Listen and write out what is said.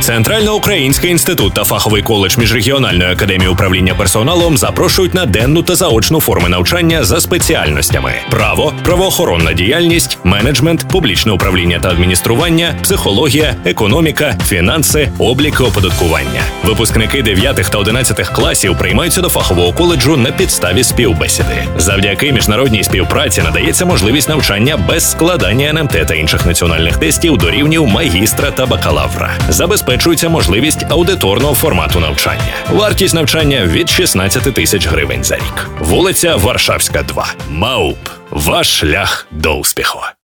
Центральноукраїнський інститут та фаховий коледж Міжрегіональної академії управління персоналом запрошують на денну та заочну форми навчання за спеціальностями: право, правоохоронна діяльність, менеджмент, публічне управління та адміністрування, психологія, економіка, фінанси, облік і оподаткування. Випускники 9 та 11 класів приймаються до фахового коледжу на підставі співбесіди. Завдяки міжнародній співпраці надається можливість навчання без складання НМТ та інших національних тестів до рівнів магістра та бакалавра. Забезпечується можливість аудиторного формату навчання. Вартість навчання від 16 тисяч гривень за рік. Вулиця Варшавська, 2. МАУП. Ваш шлях до успіху.